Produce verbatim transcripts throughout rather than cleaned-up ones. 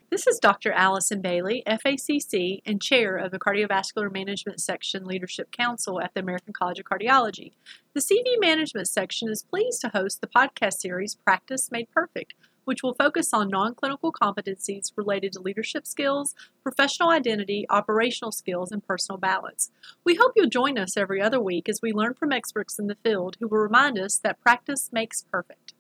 This is Doctor Allison Bailey, F A C C and Chair of the Cardiovascular Management Section Leadership Council at the American College of Cardiology. The C V Management Section is pleased to host the podcast series Practice Made Perfect, which will focus on non-clinical competencies related to leadership skills, professional identity, operational skills, and personal balance. We hope you'll join us every other week as we learn from experts in the field who will remind us that practice makes perfect.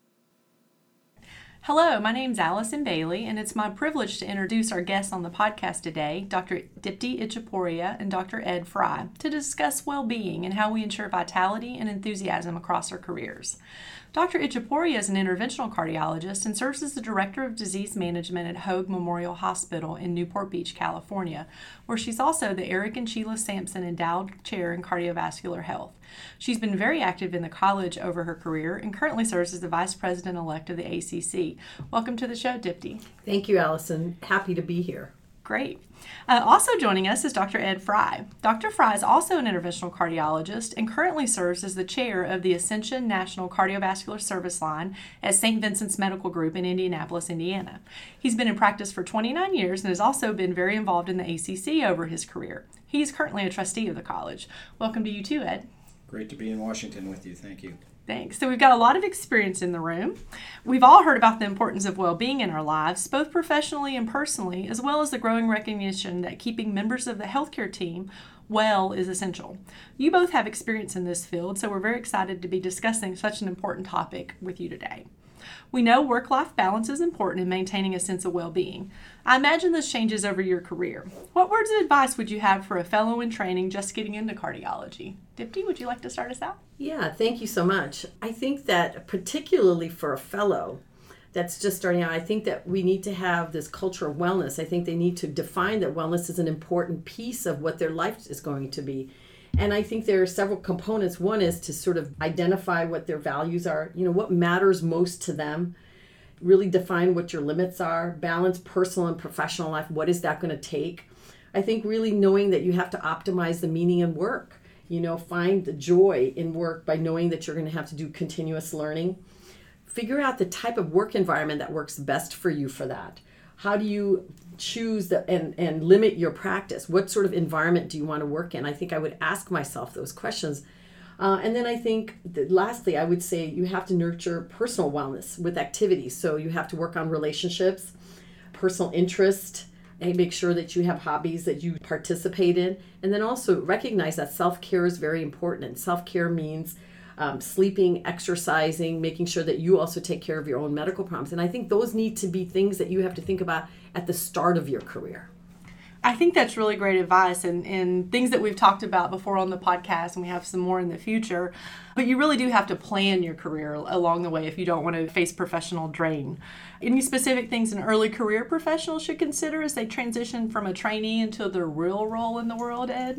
Hello, my name's Allison Bailey, and it's my privilege to introduce our guests on the podcast today, Doctor Dipti Itchapurya and Doctor Ed Fry, to discuss well-being and how we ensure vitality and enthusiasm across our careers. Doctor Itchapurya is an interventional cardiologist and serves as the Director of Disease Management at Hoag Memorial Hospital in Newport Beach, California, where she's also the Eric and Sheila Sampson Endowed Chair in Cardiovascular Health. She's been very active in the college over her career and currently serves as the Vice President-elect of the A C C. Welcome to the show, Dipti. Thank you, Allison. Happy to be here. Great. Uh, also joining us is Doctor Ed Fry. Doctor Fry is also an interventional cardiologist and currently serves as the chair of the Ascension National Cardiovascular Service Line at Saint Vincent's Medical Group in Indianapolis, Indiana. He's been in practice for twenty-nine years and has also been very involved in the A C C over his career. He's currently a trustee of the college. Welcome to you too, Ed. Great to be in Washington with you. Thank you. Thanks. So we've got a lot of experience in the room. We've all heard about the importance of well-being in our lives, both professionally and personally, as well as the growing recognition that keeping members of the healthcare team well is essential. You both have experience in this field, so we're very excited to be discussing such an important topic with you today. We know work-life balance is important in maintaining a sense of well-being. I imagine this changes over your career. What words of advice would you have for a fellow in training just getting into cardiology? Dipti, would you like to start us out? Yeah, thank you so much. I think that particularly for a fellow that's just starting out, I think that we need to have this culture of wellness. I think they need to define that wellness is an important piece of what their life is going to be. And I think there are several components. One is to sort of identify what their values are, you know, what matters most to them, really define what your limits are, balance personal and professional life. What is that going to take? I think really knowing that you have to optimize the meaning in work, you know, find the joy in work by knowing that you're going to have to do continuous learning. Figure out the type of work environment that works best for you for that. How do you choose the, and, and limit your practice? What sort of environment do you want to work in? I think I would ask myself those questions. Uh, and then I think that lastly, I would say you have to nurture personal wellness with activities. So you have to work on relationships, personal interest, and make sure that you have hobbies that you participate in. And then also recognize that self-care is very important. And self-care means Um, sleeping, exercising, making sure that you also take care of your own medical problems. And I think those need to be things that you have to think about at the start of your career. I think that's really great advice and, and things that we've talked about before on the podcast, and we have some more in the future. But you really do have to plan your career along the way if you don't want to face professional drain. Any specific things an early career professional should consider as they transition from a trainee into their real role in the world, Ed?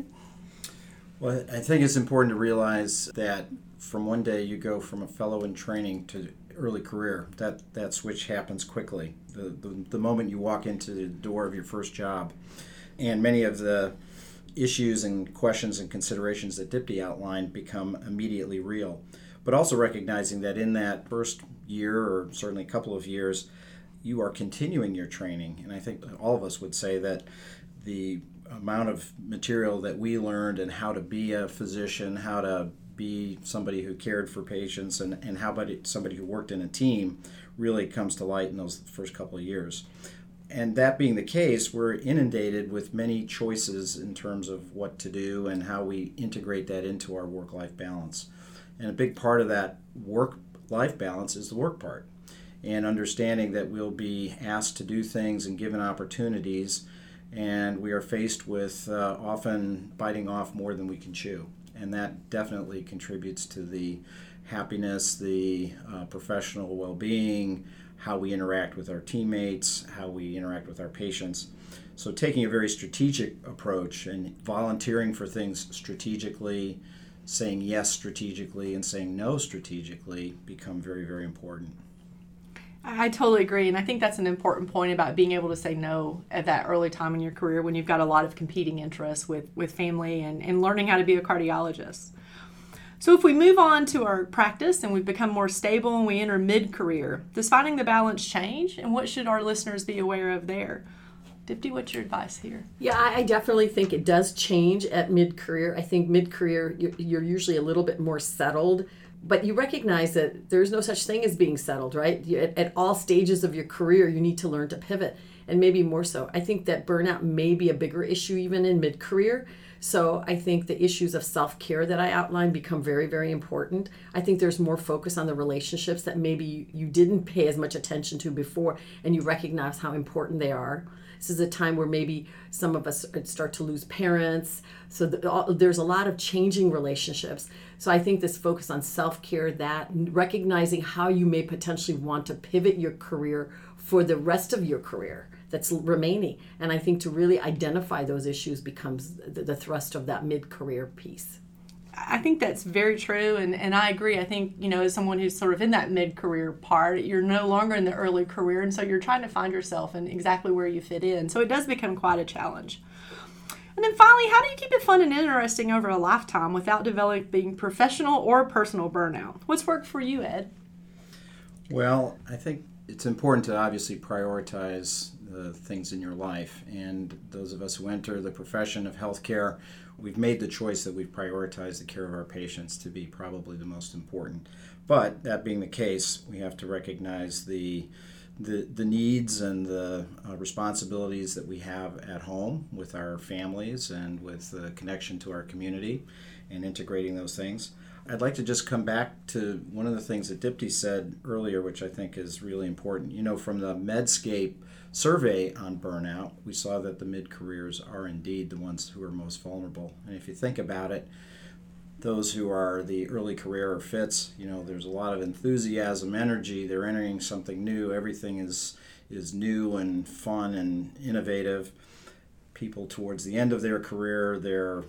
Well, I think it's important to realize that from one day you go from a fellow in training to early career. That that switch happens quickly. The, the the moment you walk into the door of your first job. And many of the issues and questions and considerations that Dipti outlined become immediately real. But also recognizing that in that first year, or certainly a couple of years, you are continuing your training. And I think all of us would say that the amount of material that we learned and how to be a physician, how to be somebody who cared for patients, and, and how about it, somebody who worked in a team really comes to light in those first couple of years. And that being the case, we're inundated with many choices in terms of what to do and how we integrate that into our work-life balance. And a big part of that work-life balance is the work part, and understanding that we'll be asked to do things and given opportunities, and we are faced with uh, often biting off more than we can chew. And that definitely contributes to the happiness, the uh, professional well-being, how we interact with our teammates, how we interact with our patients. So taking a very strategic approach and volunteering for things strategically, saying yes strategically, and saying no strategically become very, very important. I totally agree, and I think that's an important point about being able to say no at that early time in your career when you've got a lot of competing interests with, with family and, and learning how to be a cardiologist. So if we move on to our practice and we've become more stable and we enter mid-career, does finding the balance change? And what should our listeners be aware of there? Dipti, what's your advice here? Yeah, I definitely think it does change at mid-career. I think mid-career, you're usually a little bit more settled, but you recognize that there's no such thing as being settled, right? At all stages of your career, you need to learn to pivot, and maybe more so. I think that burnout may be a bigger issue even in mid-career. So I think the issues of self-care that I outlined become very, very important. I think there's more focus on the relationships that maybe you didn't pay as much attention to before, and you recognize how important they are. This is a time where maybe some of us start to lose parents. So the, all, there's a lot of changing relationships. So I think this focus on self-care, that recognizing how you may potentially want to pivot your career for the rest of your career that's remaining. And I think to really identify those issues becomes the, the thrust of that mid-career piece. I think that's very true, and, and I agree. I think, you know, as someone who's sort of in that mid-career part, you're no longer in the early career, and so you're trying to find yourself and exactly where you fit in. So it does become quite a challenge. And then finally, how do you keep it fun and interesting over a lifetime without developing professional or personal burnout? What's worked for you, Ed? Well, I think it's important to obviously prioritize the things in your life. And those of us who enter the profession of healthcare, we've made the choice that we've prioritized the care of our patients to be probably the most important. But that being the case, we have to recognize the the, the needs and the uh, responsibilities that we have at home with our families and with the connection to our community and integrating those things. I'd like to just come back to one of the things that Dipti said earlier, which I think is really important. You know, from the Medscape survey on burnout, we saw that the mid-careers are indeed the ones who are most vulnerable. And if you think about it, those who are the early career or fits, you know, there's a lot of enthusiasm, energy. They're entering something new. Everything is is new and fun and innovative. People towards the end of their career, they're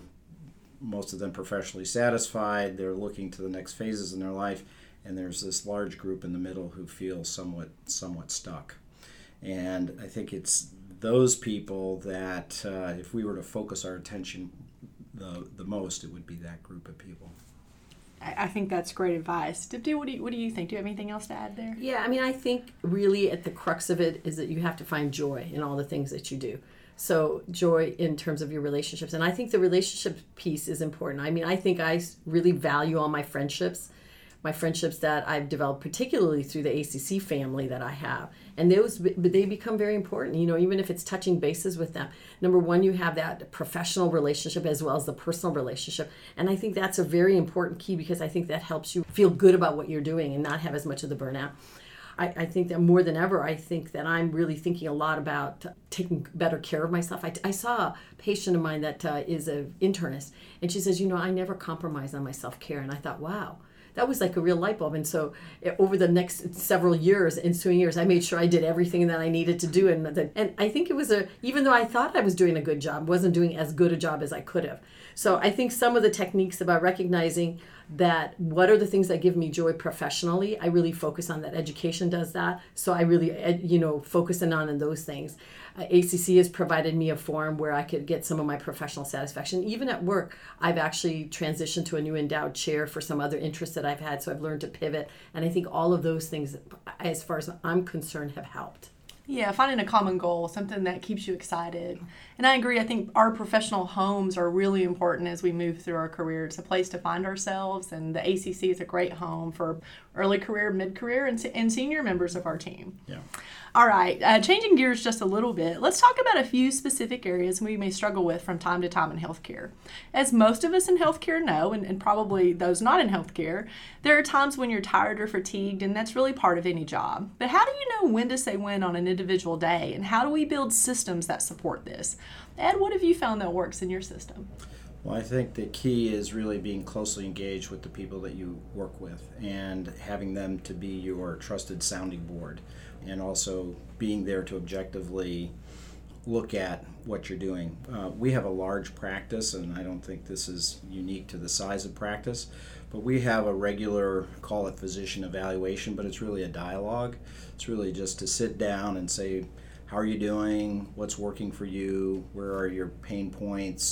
most of them professionally satisfied. They're looking to the next phases in their life, and there's this large group in the middle who feel somewhat somewhat stuck. And I think it's those people that uh, if we were to focus our attention the the most, it would be that group of people. I, I think that's great advice. Dipti, what do you, what do you think? Do you have anything else to add there? Yeah, I mean, I think really at the crux of it is that you have to find joy in all the things that you do. So joy in terms of your relationships. And I think the relationship piece is important. I mean, I think I really value all my friendships, my friendships that I've developed, particularly through the A C C family that I have. And those, they become very important, you know, even if it's touching bases with them. Number one, you have that professional relationship as well as the personal relationship. And I think that's a very important key because I think that helps you feel good about what you're doing and not have as much of the burnout. I, I think that more than ever, I think that I'm really thinking a lot about taking better care of myself. I, I saw a patient of mine that uh, is an internist, and she says, you know, I never compromise on my self-care. And I thought, wow, that was like a real light bulb. And so over the next several years, ensuing years, I made sure I did everything that I needed to do. And, the, and I think it was a, even though I thought I was doing a good job, wasn't doing as good a job as I could have. So I think some of the techniques about recognizing that what are the things that give me joy professionally, I really focus on that. Education does that. So I really, you know, focus in on those things. Uh, A C C has provided me a forum where I could get some of my professional satisfaction. Even at work, I've actually transitioned to a new endowed chair for some other interests that I've had. So I've learned to pivot. And I think all of those things, as far as I'm concerned, have helped. Yeah, finding a common goal, something that keeps you excited. And I agree, I think our professional homes are really important as we move through our career. It's a place to find ourselves, and the A C C is a great home for early career, mid-career, and, and senior members of our team. Yeah. All right, uh, changing gears just a little bit, let's talk about a few specific areas we may struggle with from time to time in healthcare. As most of us in healthcare know, and, and probably those not in healthcare, there are times when you're tired or fatigued, and that's really part of any job. But how do you know when to say when on an individual day, and how do we build systems that support this? Ed, what have you found that works in your system? Well, I think the key is really being closely engaged with the people that you work with and having them to be your trusted sounding board, and also being there to objectively look at what you're doing. Uh, we have a large practice, and I don't think this is unique to the size of practice, but we have a regular, call it physician evaluation, but it's really a dialogue. It's really just to sit down and say, how are you doing? What's working for you? Where are your pain points?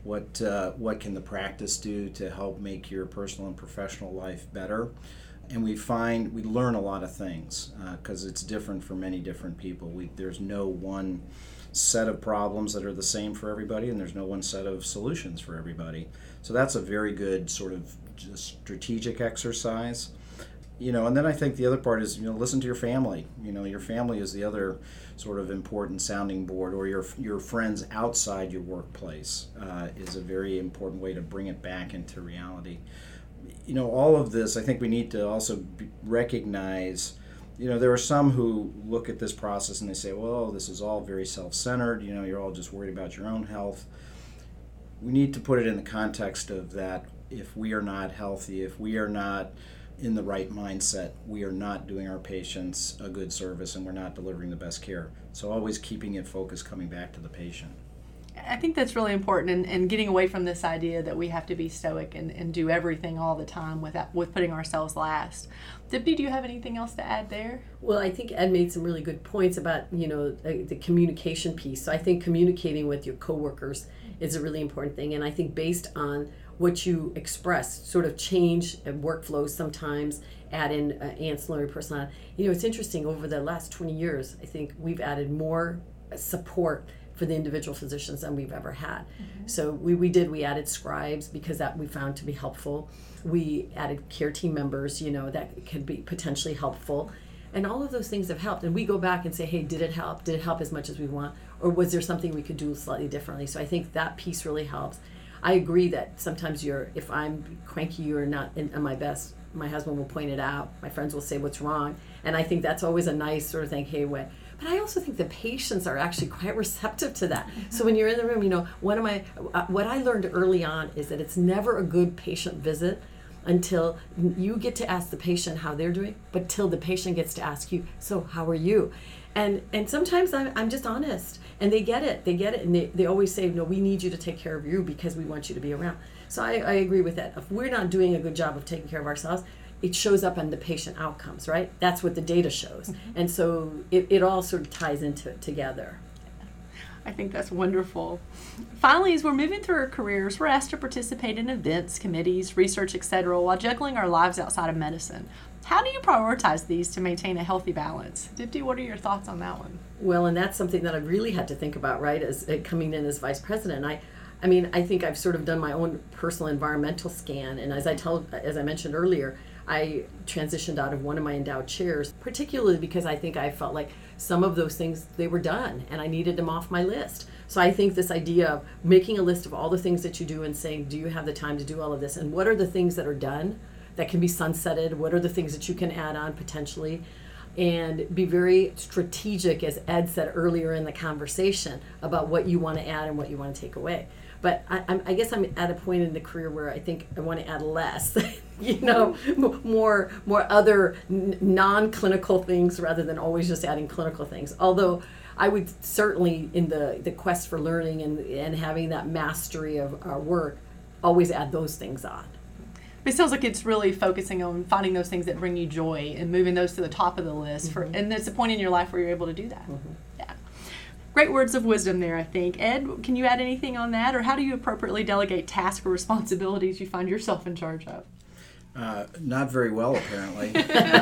What uh, what can the practice do to help make your personal and professional life better? And we find we learn a lot of things because uh, it's different for many different people. We, there's no one set of problems that are the same for everybody, and there's no one set of solutions for everybody. So that's a very good sort of strategic exercise. You know, and then I think the other part is, you know, listen to your family. You know, your family is the other sort of important sounding board, or your your friends outside your workplace uh, is a very important way to bring it back into reality. You know, all of this, I think we need to also be, recognize, you know, there are some who look at this process and they say, well, this is all very self-centered, you know, you're all just worried about your own health. We need to put it in the context of that if we are not healthy, if we are not in the right mindset, we are not doing our patients a good service and we're not delivering the best care. So always keeping it focused, coming back to the patient. I think that's really important, and, and getting away from this idea that we have to be stoic and, and do everything all the time with, with putting ourselves last. Dipti, do you have anything else to add there? Well, I think Ed made some really good points about, you know, the, the communication piece. So I think communicating with your coworkers is a really important thing, and I think based on what you express, sort of change workflows sometimes, add in uh, ancillary personality. You know, it's interesting, over the last twenty years, I think we've added more support for the individual physicians than we've ever had. Mm-hmm. So we, we did, we added scribes because that we found to be helpful. We added care team members, you know, that could be potentially helpful. And all of those things have helped. And we go back and say, hey, did it help? Did it help as much as we want? Or was there something we could do slightly differently? So I think that piece really helps. I agree that sometimes you're, if I'm cranky or not in, in my best, my husband will point it out. My friends will say what's wrong. And I think that's always a nice sort of thing, hey, what? But I also think the patients are actually quite receptive to that. Mm-hmm. So when you're in the room, you know, one of my, uh, what I learned early on is that it's never a good patient visit until you get to ask the patient how they're doing, but till the patient gets to ask you, so how are you? And and sometimes I'm, I'm just honest, and they get it, they get it, and they, they always say, no, we need you to take care of you because we want you to be around. So I, I agree with that. If we're not doing a good job of taking care of ourselves, it shows up on the patient outcomes, right? That's what the data shows. Mm-hmm. And so it, it all sort of ties into it together. I think that's wonderful. Finally, as we're moving through our careers, we're asked to participate in events, committees, research, et cetera, while juggling our lives outside of medicine. How do you prioritize these to maintain a healthy balance? Dipti, what are your thoughts on that one? Well, and that's something that I really had to think about, right, as uh, coming in as vice president. I, I mean, I think I've sort of done my own personal environmental scan, and as I told, as I mentioned earlier, I transitioned out of one of my endowed chairs, particularly because I think I felt like some of those things, they were done, and I needed them off my list. So I think this idea of making a list of all the things that you do and saying, do you have the time to do all of this? And what are the things that are done that can be sunsetted? What are the things that you can add on potentially? And be very strategic, as Ed said earlier in the conversation, about what you want to add and what you want to take away. But I, I'm, I guess I'm at a point in the career where I think I want to add less, you know, more more other n- non-clinical things rather than always just adding clinical things. Although I would certainly, in the, the quest for learning and, and having that mastery of our work, always add those things on. It sounds like it's really focusing on finding those things that bring you joy and moving those to the top of the list. Mm-hmm. For, and there's a point in your life where you're able to do that. Mm-hmm. Yeah. Great words of wisdom there, I think. Ed, can you add anything on that? Or how do you appropriately delegate tasks or responsibilities you find yourself in charge of? Uh, not very well, apparently.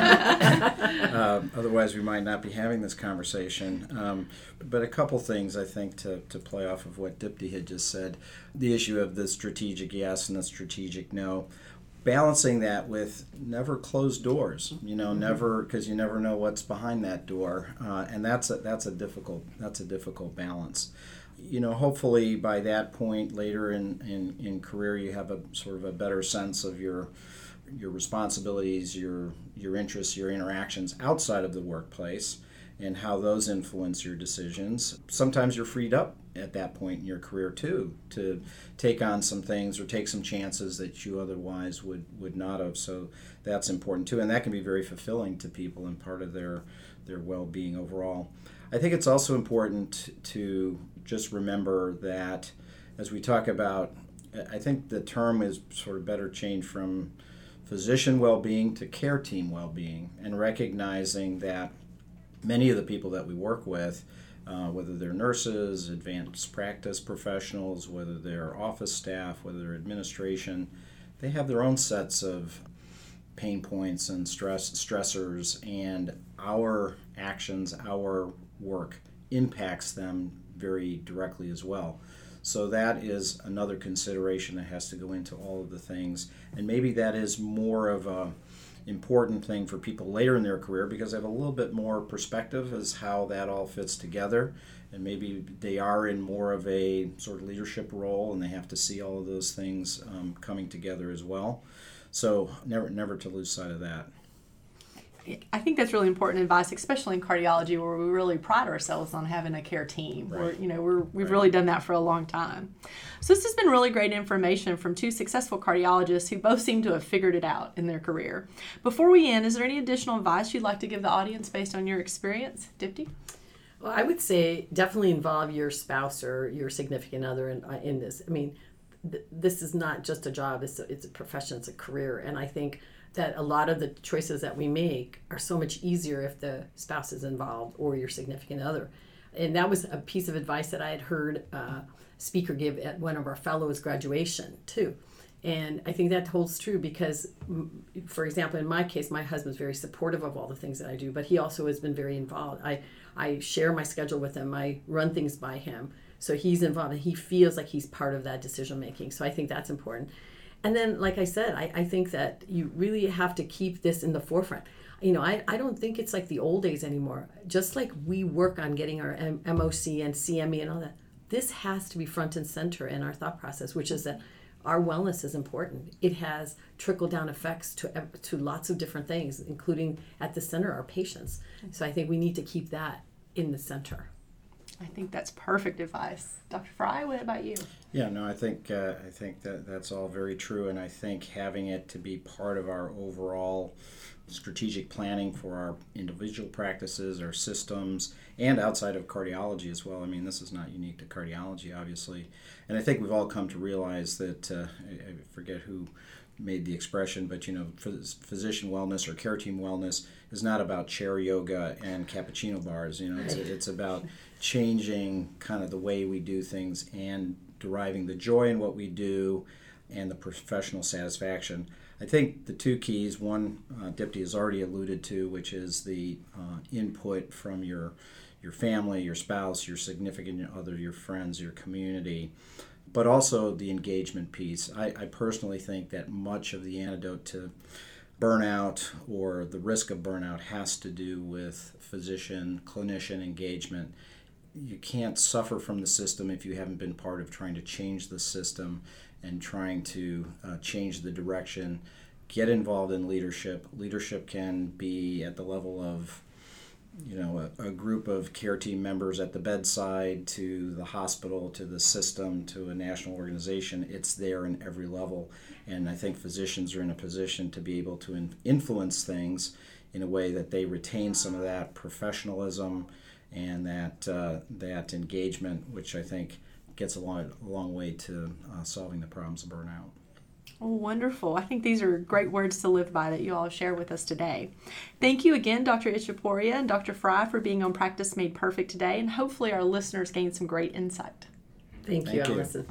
uh, otherwise, we might not be having this conversation. Um, but a couple things, I think, to, to play off of what Dipti had just said. The issue of the strategic yes and the strategic no. Balancing that with never close doors, you know, mm-hmm. never, because you never know what's behind that door, uh, and that's a that's a difficult that's a difficult balance. You know, hopefully by that point later in, in, in career, you have a sort of a better sense of your your responsibilities, your your interests, your interactions outside of the workplace, and how those influence your decisions. Sometimes you're freed up at that point in your career too to take on some things or take some chances that you otherwise would, would not have. So that's important too, and that can be very fulfilling to people and part of their their well-being overall. I think it's also important to just remember that as we talk about, I think the term is sort of better changed from physician well-being to care team well-being, and recognizing that many of the people that we work with uh, whether they're nurses, advanced practice professionals, whether they're office staff, whether they're administration. They have their own sets of pain points and stress stressors, and our actions, our work impacts them very directly as well. So that is another consideration that has to go into all of the things, and maybe that is more of a important thing for people later in their career because they have a little bit more perspective as how that all fits together, and maybe they are in more of a sort of leadership role and they have to see all of those things um, coming together as well. So never never to lose sight of that. I think that's really important advice, especially in cardiology, where we really pride ourselves on having a care team. Right. We're, you know, we're, we've Right. really done that for a long time. So this has been really great information from two successful cardiologists who both seem to have figured it out in their career. Before we end, is there any additional advice you'd like to give the audience based on your experience, Dipti? Well, I would say definitely involve your spouse or your significant other in, uh, in this. I mean, th- this is not just a job, it's a, it's a profession, it's a career. And I think that a lot of the choices that we make are so much easier if the spouse is involved or your significant other. And that was a piece of advice that I had heard a speaker give at one of our fellows' graduation too. And I think that holds true because, for example, in my case, my husband's very supportive of all the things that I do, but he also has been very involved. I, I share my schedule with him. I run things by him. So he's involved and he feels like he's part of that decision making. So I think that's important. And then, like I said, I, I think that you really have to keep this in the forefront. You know, I, I don't think it's like the old days anymore. Just like we work on getting our M- MOC and C M E and all that, this has to be front and center in our thought process, which is that our wellness is important. It has trickle-down effects to to lots of different things, including at the center, our patients. So I think we need to keep that in the center. I think that's perfect advice. Doctor Fry, what about you? Yeah, no, I think uh, I think that that's all very true, and I think having it to be part of our overall strategic planning for our individual practices, our systems, and outside of cardiology as well. I mean, this is not unique to cardiology, obviously, and I think we've all come to realize that uh, I, I forget who made the expression, but you know, physician wellness or care team wellness is not about chair yoga and cappuccino bars. You know, it's, it's about changing kind of the way we do things and deriving the joy in what we do and the professional satisfaction. I think the two keys, one uh, Dipti has already alluded to, which is the uh, input from your your family, your spouse, your significant other, your friends, your community, but also the engagement piece. I, I personally think that much of the antidote to burnout or the risk of burnout has to do with physician, clinician engagement. You can't suffer from the system if you haven't been part of trying to change the system and trying to uh, change the direction. Get involved in leadership. Leadership can be at the level of, you know, a, a group of care team members at the bedside, to the hospital, to the system, to a national organization. It's there in every level. And I think physicians are in a position to be able to in, influence things in a way that they retain some of that professionalism and that uh, that engagement, which I think gets a long, a long way to uh, solving the problems of burnout. Oh, wonderful. I think these are great words to live by that you all share with us today. Thank you again, Doctor Ichaporia and Doctor Fry, for being on Practice Made Perfect today, and hopefully our listeners gained some great insight. Thank, Thank you, you. Allison.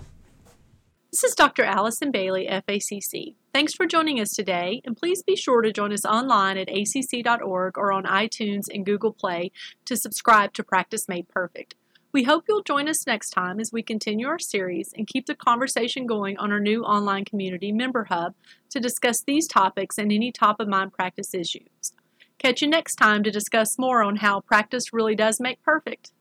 This is Doctor Allison Bailey, F A C C. Thanks for joining us today, and please be sure to join us online at A C C dot org or on iTunes and Google Play to subscribe to Practice Made Perfect. We hope you'll join us next time as we continue our series and keep the conversation going on our new online community Member Hub to discuss these topics and any top-of-mind practice issues. Catch you next time to discuss more on how practice really does make perfect.